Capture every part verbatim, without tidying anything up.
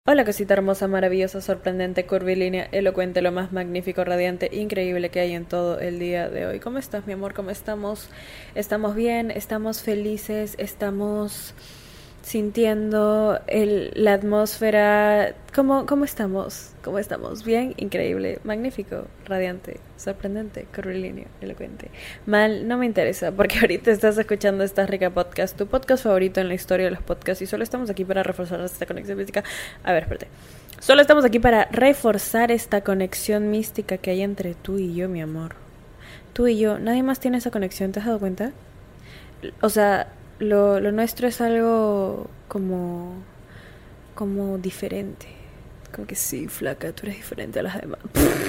Hola cosita hermosa, maravillosa, sorprendente, curvilínea, elocuente, lo más magnífico, radiante, increíble que hay en todo el día de hoy. ¿Cómo estás, mi amor? ¿Cómo estamos? ¿Estamos bien? ¿Estamos felices? ¿Estamos sintiendo el, la atmósfera? ¿Cómo, cómo estamos? ¿Cómo estamos? ¿Bien? Increíble, magnífico, radiante, sorprendente, curvilíneo, elocuente. Mal, no me interesa, porque ahorita estás escuchando esta rica podcast, tu podcast favorito en la historia de los podcasts, y solo estamos aquí para reforzar esta conexión física. A ver, espérate. Solo estamos aquí para reforzar esta conexión mística que hay entre tú y yo, mi amor. Tú y yo, nadie más tiene esa conexión, ¿te has dado cuenta? O sea, lo, lo nuestro es algo como, como diferente. Como que sí, flaca, tú eres diferente a las demás.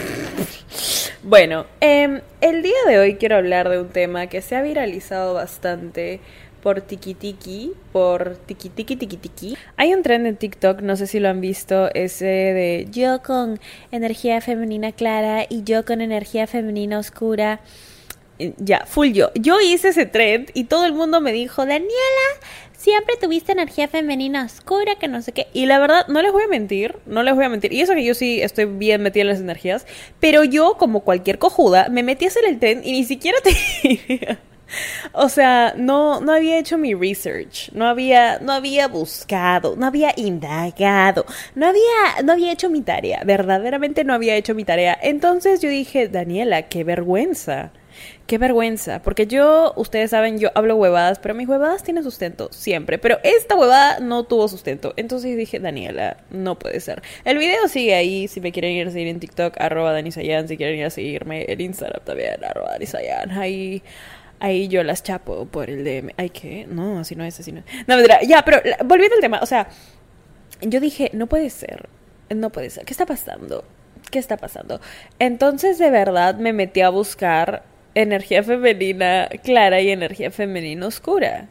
Bueno, eh, el día de hoy quiero hablar de un tema que se ha viralizado bastante por tiki tiki, por tiki tiki tiki tiki. Hay un trend en TikTok, no sé si lo han visto, ese de yo con energía femenina clara y yo con energía femenina oscura. Ya, full yo. Yo hice ese trend y todo el mundo me dijo, Daniela, siempre tuviste energía femenina oscura, que no sé qué. Y la verdad, no les voy a mentir, no les voy a mentir. Y eso que yo sí estoy bien metida en las energías. Pero yo, como cualquier cojuda, me metí a hacer el trend y ni siquiera te... O sea, no, no había hecho mi research, no había, no había buscado, no había indagado, no había, no había hecho mi tarea, verdaderamente no había hecho mi tarea. Entonces yo dije, Daniela, qué vergüenza. Qué vergüenza, porque yo, ustedes saben, yo hablo huevadas, pero mis huevadas tienen sustento, siempre. Pero esta huevada no tuvo sustento. Entonces dije, Daniela, no puede ser. El video sigue ahí, si me quieren ir a seguir en TikTok, arroba Danisayan, si quieren ir a seguirme en Instagram también, arroba Danisayan, ahí... Ahí yo las chapo por el D M. Ay, ¿qué? No, así no es, así no es. No, mentira. Ya, pero volviendo al tema, o sea, yo dije, no puede ser, no puede ser. ¿Qué está pasando? ¿Qué está pasando? Entonces, de verdad, me metí a buscar energía femenina clara y energía femenina oscura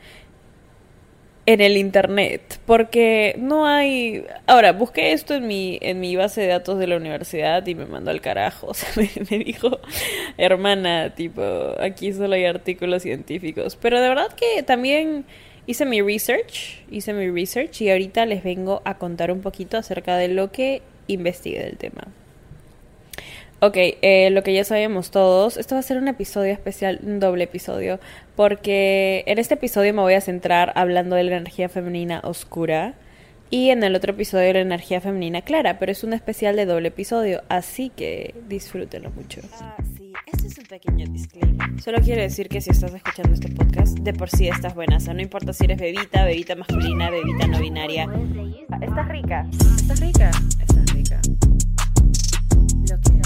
en el internet, porque no hay... Ahora, busqué esto en mi, en mi base de datos de la universidad y me mandó al carajo, o sea, me, me dijo, hermana, tipo, aquí solo hay artículos científicos, pero de verdad que también hice mi research, hice mi research y ahorita les vengo a contar un poquito acerca de lo que investigué del tema. Ok, eh, lo que ya sabemos todos, esto va a ser un episodio especial, un doble episodio, porque en este episodio me voy a centrar hablando de la energía femenina oscura y en el otro episodio de la energía femenina clara, pero es un especial de doble episodio, así que disfrútenlo mucho. Ah, sí, este es un pequeño disclaimer. Solo quiero decir que si estás escuchando este podcast, de por sí estás buenaza, no importa si eres bebita, bebita masculina, bebita no binaria. Ah, estás rica, estás rica, estás rica. Lo que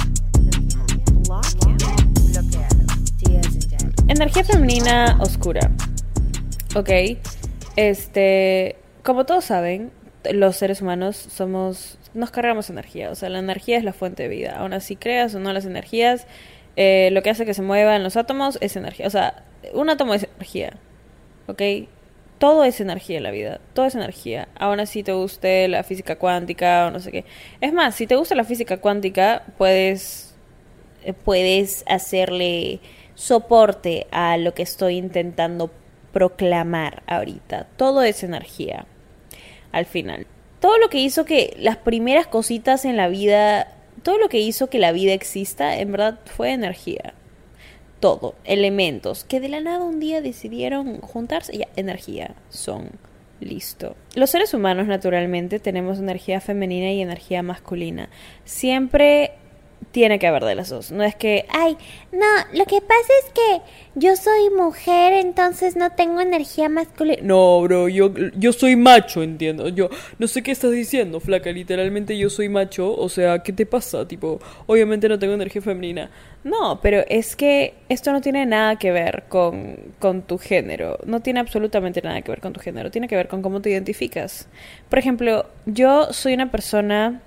Energía femenina oscura. Ok. Este. Como todos saben, los seres humanos somos. Nos cargamos energía. O sea, la energía es la fuente de vida. Aún así creas o no las energías, eh, lo que hace que se muevan los átomos es energía. O sea, un átomo es energía. Ok. Todo es energía en la vida. Todo es energía. Aún así te guste la física cuántica o no sé qué. Es más, si te gusta la física cuántica, puedes. Puedes hacerle soporte a lo que estoy intentando proclamar ahorita. Todo es energía, al final. Todo lo que hizo que las primeras cositas en la vida, todo lo que hizo que la vida exista, en verdad fue energía. Todo, elementos, que de la nada un día decidieron juntarse, ya, energía, son, listo. Los seres humanos, naturalmente, tenemos energía femenina y energía masculina. Siempre... tiene que haber de las dos. No es que, ay, no, lo que pasa es que yo soy mujer, entonces no tengo energía masculina. No, bro, yo, yo soy macho, entiendo. Yo no sé qué estás diciendo, flaca. Literalmente yo soy macho. O sea, ¿qué te pasa? Tipo, obviamente no tengo energía femenina. No, pero es que esto no tiene nada que ver con, con tu género. No tiene absolutamente nada que ver con tu género. Tiene que ver con cómo te identificas. Por ejemplo, yo soy una persona...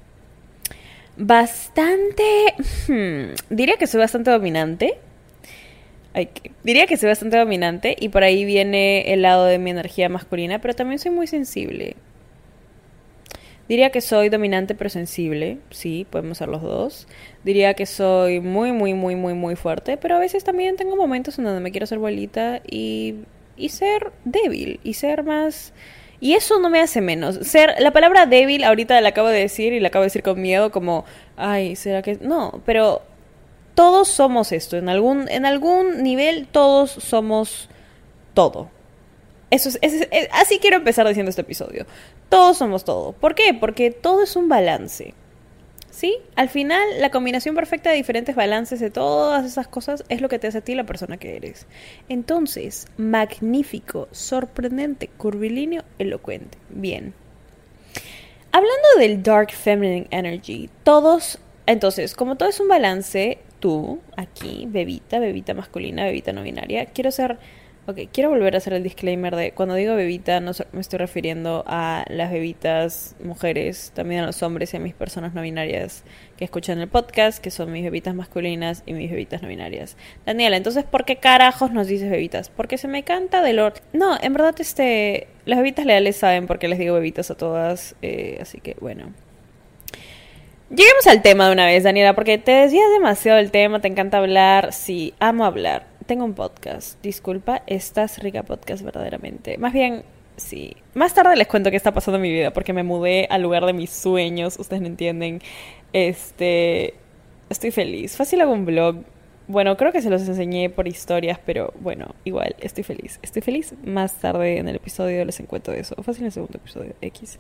bastante... Hmm, diría que soy bastante dominante. Ay, que, diría que soy bastante dominante y por ahí viene el lado de mi energía masculina, pero también soy muy sensible. Diría que soy dominante pero sensible, sí, podemos ser los dos. Diría que soy muy, muy, muy, muy, muy fuerte, pero a veces también tengo momentos en donde me quiero hacer bolita y, y ser débil, y ser más... Y eso no me hace menos. Ser, la palabra débil ahorita la acabo de decir y la acabo de decir con miedo como, ay, ¿será que...? No, pero todos somos esto. En algún, en algún nivel todos somos todo. Eso es, es, es, así quiero empezar diciendo este episodio. Todos somos todo. ¿Por qué? Porque todo es un balance. ¿Sí? Al final, la combinación perfecta de diferentes balances de todas esas cosas es lo que te hace a ti la persona que eres. Entonces, magnífico, sorprendente, curvilíneo, elocuente. Bien. Hablando del Dark Feminine Energy, todos... Entonces, como todo es un balance, tú, aquí, bebita, bebita masculina, bebita no binaria, quiero ser... Ok, quiero volver a hacer el disclaimer de cuando digo bebita no me estoy refiriendo a las bebitas mujeres, también a los hombres y a mis personas no binarias que escuchan el podcast, que son mis bebitas masculinas y mis bebitas no binarias. Daniela, entonces, ¿por qué carajos nos dices bebitas? Porque se me canta de lo... No, en verdad, este, las bebitas leales saben por qué les digo bebitas a todas, eh, así que bueno... Lleguemos al tema de una vez, Daniela, porque te desvías demasiado del tema, te encanta hablar, sí, amo hablar. Tengo un podcast, disculpa, estás rica podcast verdaderamente. Más bien, sí. Más tarde les cuento qué está pasando en mi vida, porque me mudé al lugar de mis sueños, ustedes no entienden. Este, estoy feliz. Fácil hago un blog. Bueno, creo que se los enseñé por historias, pero bueno, igual, estoy feliz. Estoy feliz. Más tarde en el episodio les encuentro de eso. Fácil en el segundo episodio, X.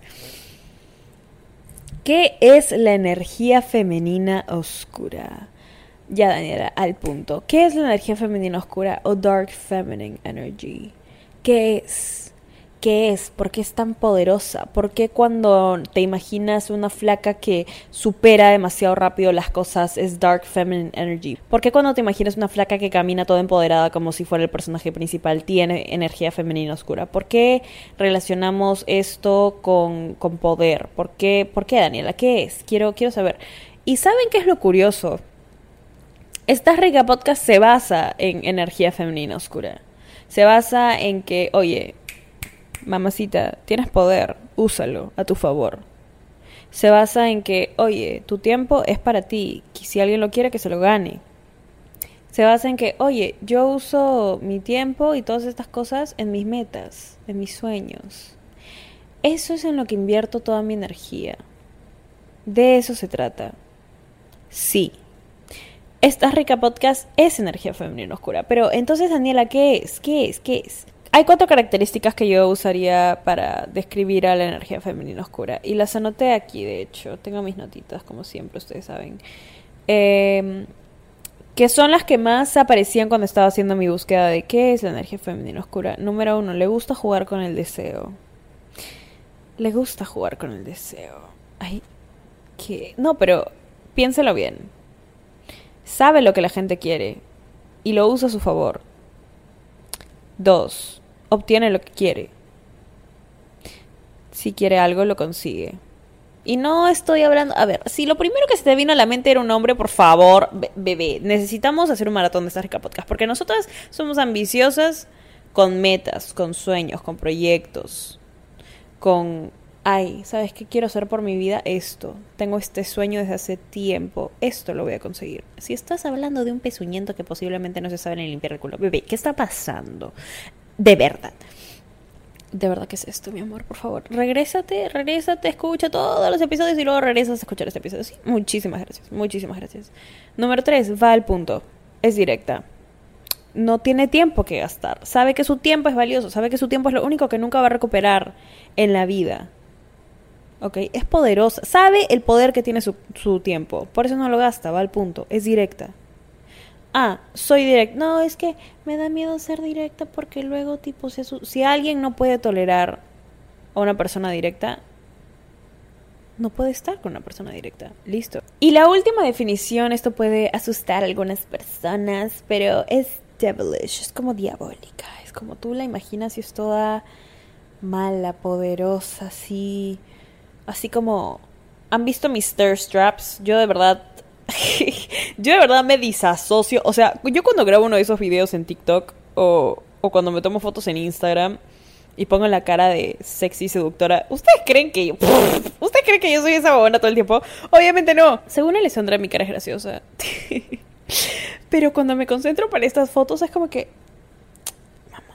¿Qué es la energía femenina oscura? Ya, Daniela, al punto. ¿Qué es la energía femenina oscura o Dark Feminine Energy? ¿Qué es? ¿Qué es? ¿Por qué es tan poderosa? ¿Por qué cuando te imaginas una flaca que supera demasiado rápido las cosas es Dark Feminine Energy? ¿Por qué cuando te imaginas una flaca que camina toda empoderada como si fuera el personaje principal tiene energía femenina oscura? ¿Por qué relacionamos esto con, con poder? ¿Por qué, ¿Por qué, Daniela? ¿Qué es? Quiero, quiero saber. ¿Y saben qué es lo curioso? Esta rica podcast se basa en energía femenina oscura. Se basa en que, oye, mamacita, tienes poder, úsalo a tu favor. Se basa en que, oye, tu tiempo es para ti, que si alguien lo quiere que se lo gane. Se basa en que, oye, yo uso mi tiempo y todas estas cosas en mis metas, en mis sueños. Eso es en lo que invierto toda mi energía. De eso se trata. Sí. Esta rica podcast es energía femenina oscura. Pero entonces, Daniela, ¿qué es? ¿Qué es? ¿Qué es? Hay cuatro características que yo usaría para describir a la energía femenina oscura. Y las anoté aquí, de hecho. Tengo mis notitas, como siempre, ustedes saben. Eh, que son las que más aparecían cuando estaba haciendo mi búsqueda de qué es la energía femenina oscura. Número uno, le gusta jugar con el deseo. Le gusta jugar con el deseo. Ay, ¿qué? No, pero piénselo bien. Sabe lo que la gente quiere y lo usa a su favor. Dos, obtiene lo que quiere. Si quiere algo, lo consigue. Y no estoy hablando... A ver, si lo primero que se te vino a la mente era un hombre, por favor, be- bebé, necesitamos hacer un maratón de esta rica podcast. Porque nosotras somos ambiciosas con metas, con sueños, con proyectos, con... Ay, ¿sabes qué quiero hacer por mi vida? Esto. Tengo este sueño desde hace tiempo. Esto lo voy a conseguir. Si estás hablando de un pezuñento que posiblemente no se sabe ni limpiar el culo. Bebé, ¿qué está pasando? De verdad. De verdad, ¿qué es esto, mi amor? Por favor, regrésate, regrésate, escucha todos los episodios y luego regresas a escuchar este episodio. Sí, muchísimas gracias, muchísimas gracias. Número tres, va al punto. Es directa. No tiene tiempo que gastar. Sabe que su tiempo es valioso. Sabe que su tiempo es lo único que nunca va a recuperar en la vida. ¿Ok? Es poderosa. Sabe el poder que tiene su, su tiempo. Por eso no lo gasta. Va al punto. Es directa. Ah, soy directa. No, es que me da miedo ser directa porque luego, tipo, si, su- si alguien no puede tolerar a una persona directa, no puede estar con una persona directa. Listo. Y la última definición, esto puede asustar a algunas personas, pero es devilish. Es como diabólica. Es como tú la imaginas y es toda mala, poderosa, así... Así como... ¿Han visto mis thirst straps? Yo de verdad... yo de verdad me disasocio. O sea, yo cuando grabo uno de esos videos en TikTok o, o cuando me tomo fotos en Instagram y pongo la cara de sexy seductora, ¿ustedes creen que yo... ¿Ustedes creen que yo soy esa bobona todo el tiempo? Obviamente no. Según Alessandra, mi cara es graciosa. Pero cuando me concentro para estas fotos es como que... Mamacita.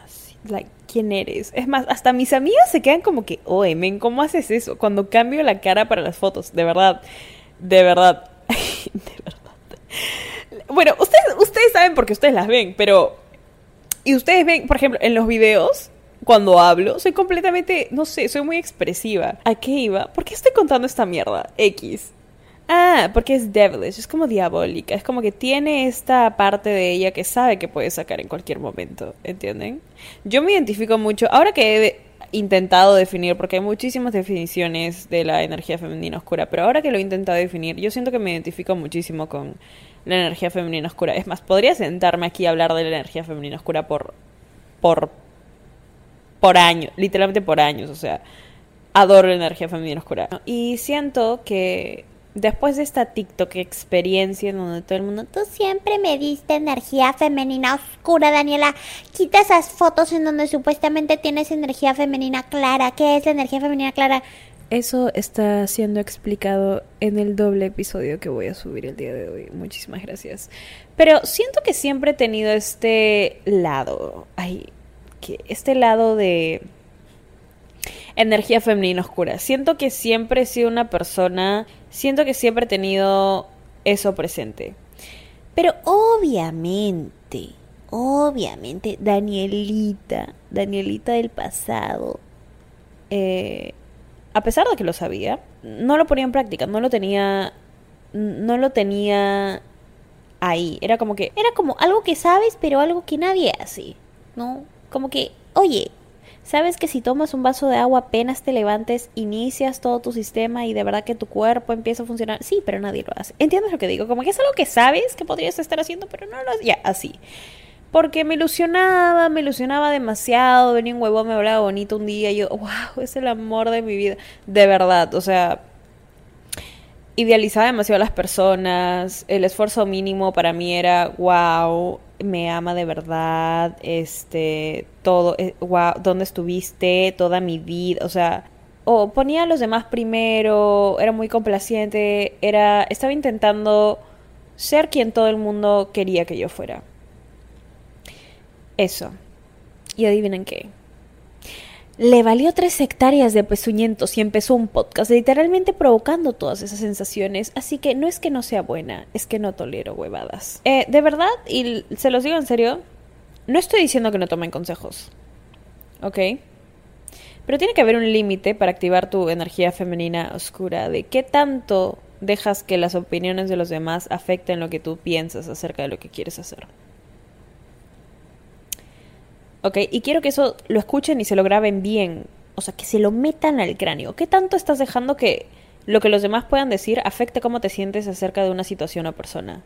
like, ¿quién eres? Es más, hasta mis amigas se quedan como que, oye, men, ¿cómo haces eso? Cuando cambio la cara para las fotos, de verdad, de verdad, de verdad. Bueno, ustedes, ustedes saben porque ustedes las ven, pero... Y ustedes ven, por ejemplo, en los videos, cuando hablo, soy completamente, no sé, soy muy expresiva. ¿A qué iba? ¿Por qué estoy contando esta mierda? X. Ah, porque es devilish, es como diabólica, es como que tiene esta parte de ella que sabe que puede sacar en cualquier momento, ¿entienden? Yo me identifico mucho, ahora que he de- intentado definir, porque hay muchísimas definiciones de la energía femenina oscura, pero ahora que lo he intentado definir, yo siento que me identifico muchísimo con la energía femenina oscura. Es más, podría sentarme aquí a hablar de la energía femenina oscura por, por, por años, literalmente por años, o sea, adoro la energía femenina oscura. Y siento que después de esta TikTok experiencia en donde todo el mundo, tú siempre me diste energía femenina oscura, Daniela, quita esas fotos en donde supuestamente tienes energía femenina clara. ¿Qué es la energía femenina clara? Eso está siendo explicado en el doble episodio que voy a subir el día de hoy. Muchísimas gracias. Pero siento que siempre he tenido este lado, ay, que este lado de energía femenina oscura. Siento que siempre he sido una persona, siento que siempre he tenido eso presente. Pero obviamente, obviamente, Danielita, Danielita del pasado, eh, a pesar de que lo sabía, no lo ponía en práctica, no lo tenía, no lo tenía ahí. Era como que, era como algo que sabes, pero algo que nadie hace, ¿no? Como que, oye, sabes que si tomas un vaso de agua apenas te levantes, inicias todo tu sistema y de verdad que tu cuerpo empieza a funcionar. Sí, pero nadie lo hace. ¿Entiendes lo que digo? Como que es algo que sabes que podrías estar haciendo, pero no lo haces. Ya, así. Porque me ilusionaba, me ilusionaba demasiado. Venía un huevón, me hablaba bonito un día y yo, wow, es el amor de mi vida. De verdad, o sea, idealizaba demasiado a las personas. El esfuerzo mínimo para mí era, wow, me ama de verdad. Este, todo, eh, wow, ¿dónde estuviste? Toda mi vida, o sea, o ponía a los demás primero, era muy complaciente, era, estaba intentando ser quien todo el mundo quería que yo fuera. Eso. Y adivinen qué. Le valió tres hectáreas de pezuñentos y empezó un podcast literalmente provocando todas esas sensaciones. Así que no es que no sea buena, es que no tolero huevadas. Eh, de verdad, y se los digo en serio, no estoy diciendo que no tomen consejos. ¿Ok? Pero tiene que haber un límite para activar tu energía femenina oscura. De qué tanto dejas que las opiniones de los demás afecten lo que tú piensas acerca de lo que quieres hacer. ¿Ok? Y quiero que eso lo escuchen y se lo graben bien. O sea, que se lo metan al cráneo. ¿Qué tanto estás dejando que lo que los demás puedan decir afecte cómo te sientes acerca de una situación o persona?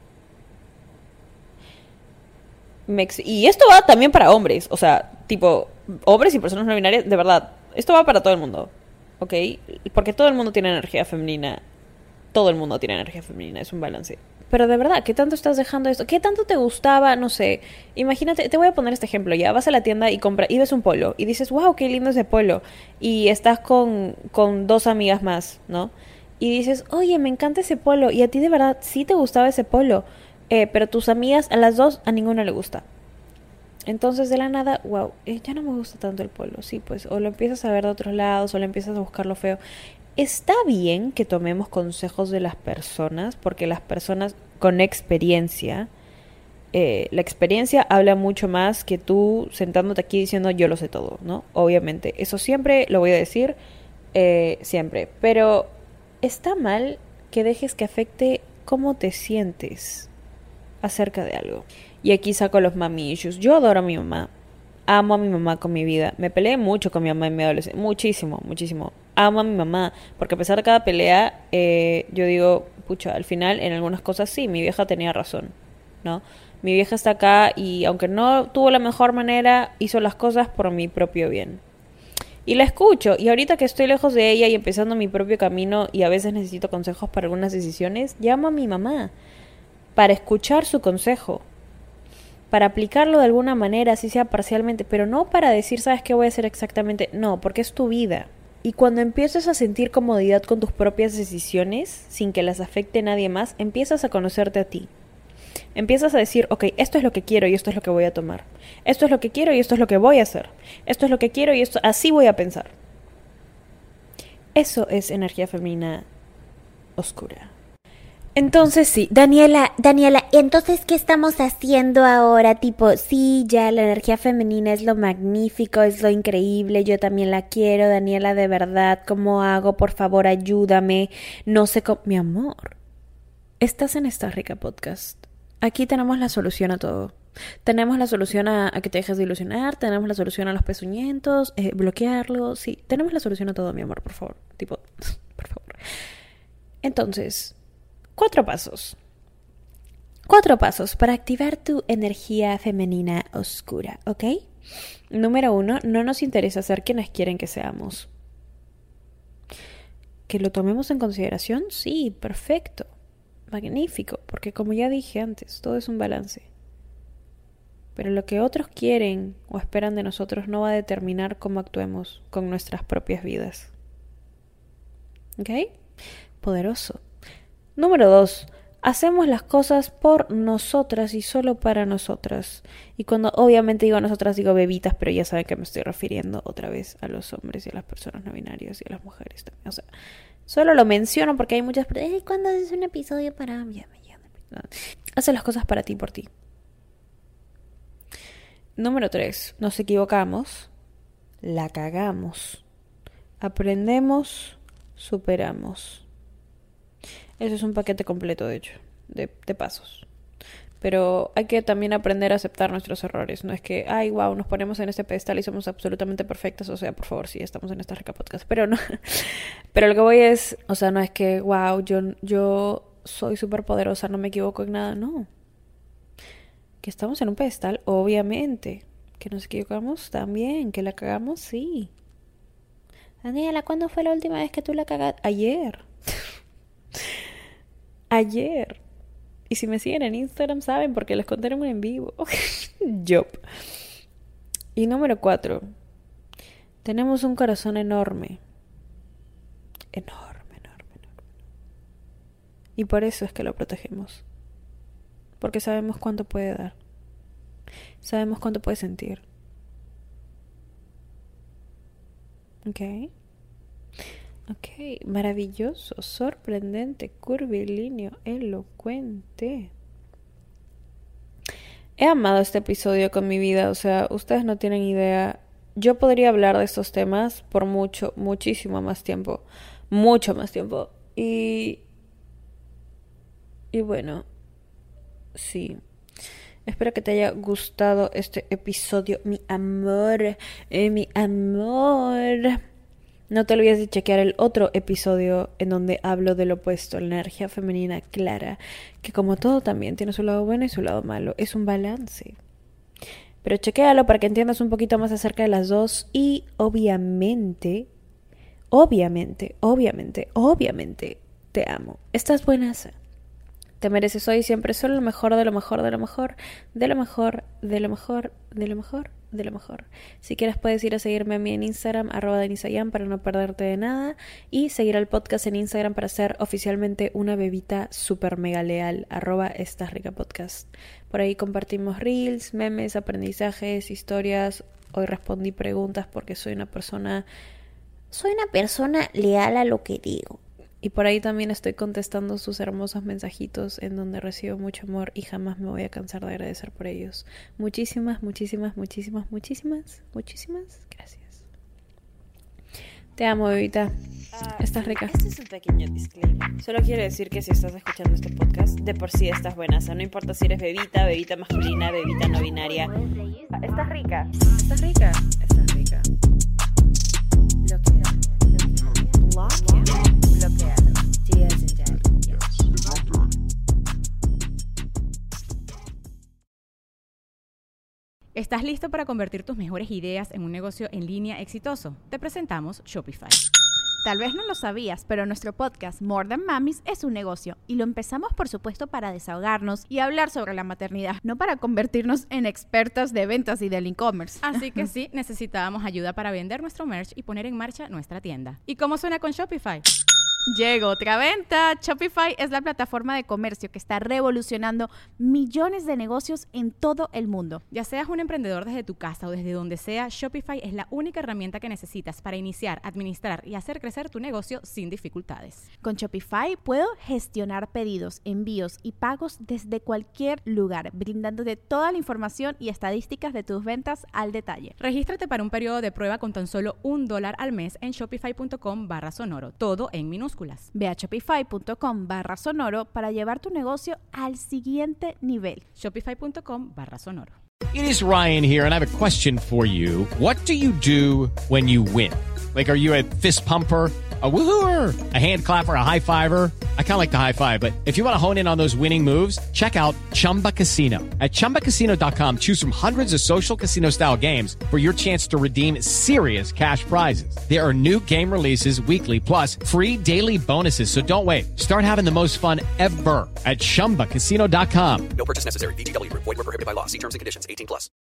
Me ex- y esto va también para hombres. O sea, tipo, hombres y personas no binarias, de verdad. Esto va para todo el mundo. ¿Ok? Porque todo el mundo tiene energía femenina. Todo el mundo tiene energía femenina. Es un balance. Pero de verdad, ¿qué tanto estás dejando esto? ¿Qué tanto te gustaba? No sé. Imagínate, te voy a poner este ejemplo ya. Vas a la tienda y compras, y ves un polo. Y dices, wow, qué lindo ese polo. Y estás con, con dos amigas más, ¿no? Y dices, oye, me encanta ese polo. Y a ti de verdad sí te gustaba ese polo. Eh, pero tus amigas, a las dos, a ninguna le gusta. Entonces de la nada, wow, eh, ya no me gusta tanto el polo. Sí, pues, o lo empiezas a ver de otros lados, o lo empiezas a buscar lo feo. Está bien que tomemos consejos de las personas, porque las personas con experiencia, eh, la experiencia habla mucho más que tú sentándote aquí diciendo yo lo sé todo, ¿no? Obviamente, eso siempre lo voy a decir, eh, siempre. Pero está mal que dejes que afecte cómo te sientes acerca de algo. Y aquí saco los mami issues. Yo adoro a mi mamá. Amo a mi mamá con mi vida. Me peleé mucho con mi mamá en mi adolescencia. Muchísimo, muchísimo. Amo a mi mamá. Porque a pesar de cada pelea, eh, yo digo, pucha, al final en algunas cosas sí, mi vieja tenía razón, ¿no? Mi vieja está acá y aunque no tuvo la mejor manera, hizo las cosas por mi propio bien. Y la escucho. Y ahorita que estoy lejos de ella y empezando mi propio camino y a veces necesito consejos para algunas decisiones, llamo a mi mamá para escuchar su consejo, para aplicarlo de alguna manera, así sea parcialmente, pero no para decir, ¿sabes qué voy a hacer exactamente? No, porque es tu vida. Y cuando empiezas a sentir comodidad con tus propias decisiones, sin que las afecte nadie más, empiezas a conocerte a ti. Empiezas a decir, ok, esto es lo que quiero y esto es lo que voy a tomar. Esto es lo que quiero y esto es lo que voy a hacer. Esto es lo que quiero y esto así voy a pensar. Eso es energía femenina oscura. Entonces sí, Daniela, Daniela, entonces ¿qué estamos haciendo ahora? Tipo, sí, ya la energía femenina es lo magnífico, es lo increíble, yo también la quiero, Daniela, de verdad, ¿cómo hago? Por favor, ayúdame, no sé cómo... Mi amor, estás en Esta Rica Podcast. Aquí tenemos la solución a todo. Tenemos la solución a, a que te dejes de ilusionar, tenemos la solución a los pezuñentos, eh, bloquearlo, sí, tenemos la solución a todo, mi amor, por favor, tipo, por favor. Entonces... Cuatro pasos. Cuatro pasos para activar tu energía femenina oscura, ¿ok? Número uno, no nos interesa ser quienes quieren que seamos. ¿Que lo tomemos en consideración? Sí, perfecto. Magnífico, porque como ya dije antes, todo es un balance. Pero lo que otros quieren o esperan de nosotros no va a determinar cómo actuemos con nuestras propias vidas. ¿Ok? Poderoso. Número dos, hacemos las cosas por nosotras y solo para nosotras. Y cuando obviamente digo nosotras, digo bebitas, pero ya saben que me estoy refiriendo otra vez a los hombres y a las personas no binarias y a las mujeres también. O sea, solo lo menciono porque hay muchas... Eh, ¿cuándo es un episodio para...? Ya me llama. Hace las cosas para ti, por ti. Número tres, nos equivocamos, la cagamos, aprendemos, superamos. Eso es un paquete completo, de hecho, de, de pasos. Pero hay que también aprender a aceptar nuestros errores. No es que, ay, wow, nos ponemos en este pedestal y somos absolutamente perfectas. O sea, por favor, sí, estamos en Esta Rica Podcast. Pero no. Pero lo que voy es, o sea, no es que, wow, yo, yo soy súper poderosa, no me equivoco en nada. No. Que estamos en un pedestal, obviamente. Que nos equivocamos también. Que la cagamos, sí. Daniela, ¿cuándo fue la última vez que tú la cagaste? Ayer. Ayer. Y si me siguen en Instagram saben porque les conté en un en vivo. Yo. Y número cuatro. Tenemos un corazón enorme. Enorme, enorme, enorme. Y por eso es que lo protegemos. Porque sabemos cuánto puede dar. Sabemos cuánto puede sentir. ¿Ok? Ok, maravilloso, sorprendente, curvilíneo, elocuente. He amado este episodio con mi vida, o sea, ustedes no tienen idea. Yo podría hablar de estos temas por mucho, muchísimo más tiempo. Mucho más tiempo. Y... Y bueno, sí. Espero que te haya gustado este episodio, mi amor, eh, mi amor. No te olvides de chequear el otro episodio en donde hablo del opuesto, la energía femenina clara, que como todo también tiene su lado bueno y su lado malo, es un balance. Pero chequéalo para que entiendas un poquito más acerca de las dos y obviamente, obviamente, obviamente, obviamente te amo. Estás buenaza. Te mereces hoy y siempre solo lo mejor, de lo mejor, de lo mejor, de lo mejor, de lo mejor, de lo mejor, de lo mejor. Si quieres puedes ir a seguirme a mí en Instagram, arroba denisayan, para no perderte de nada. Y seguir al podcast en Instagram para ser oficialmente una bebita super mega leal, arroba Esta Rica Podcast. Por ahí compartimos reels, memes, aprendizajes, historias. Hoy respondí preguntas porque soy una persona... Soy una persona leal a lo que digo. Y por ahí también estoy contestando sus hermosos mensajitos en donde recibo mucho amor y jamás me voy a cansar de agradecer por ellos. Muchísimas, muchísimas, muchísimas, muchísimas, muchísimas gracias. Te amo, bebita. Estás rica. Este es un pequeño disclaimer. Solo quiero decir que si estás escuchando este podcast, de por sí estás buena. O sea, no importa si eres bebita, bebita masculina, bebita no binaria. Estás rica. Estás rica. Estás rica. Bloquea. Bloquea. Bloqueado. Yes, indeed. ¿Estás listo para convertir tus mejores ideas en un negocio en línea exitoso? Te presentamos Shopify. Tal vez no lo sabías, pero nuestro podcast More Than Mamis es un negocio y lo empezamos por supuesto para desahogarnos y hablar sobre la maternidad, no para convertirnos en expertas de ventas y del e-commerce. Así que sí, necesitábamos ayuda para vender nuestro merch y poner en marcha nuestra tienda. ¿Y cómo suena con Shopify? Llegó otra venta. Shopify es la plataforma de comercio que está revolucionando millones de negocios en todo el mundo. Ya seas un emprendedor desde tu casa o desde donde sea, Shopify es la única herramienta que necesitas para iniciar, administrar y hacer crecer tu negocio sin dificultades. Con Shopify puedo gestionar pedidos, envíos y pagos desde cualquier lugar, brindándote toda la información y estadísticas de tus ventas al detalle. Regístrate para un periodo de prueba con tan solo un dólar al mes en shopify.com barra sonoro, todo en minúsculas. Ve a shopify.com barra sonoro para llevar tu negocio al siguiente nivel. Shopify.com barra sonoro. It is Ryan here, and I have a question for you. What do you do when you win? Like, are you a fist pumper, a woohooer, a hand clapper, a high fiver? I kind of like the high five, but if you want to hone in on those winning moves, check out Chumba Casino. At chumba casino dot com, choose from hundreds of social casino style games for your chance to redeem serious cash prizes. There are new game releases weekly, plus free daily bonuses. So don't wait. Start having the most fun ever at chumba casino dot com. No purchase necessary. V G W Group. Void where prohibited by law. See terms and conditions. eighteen plus.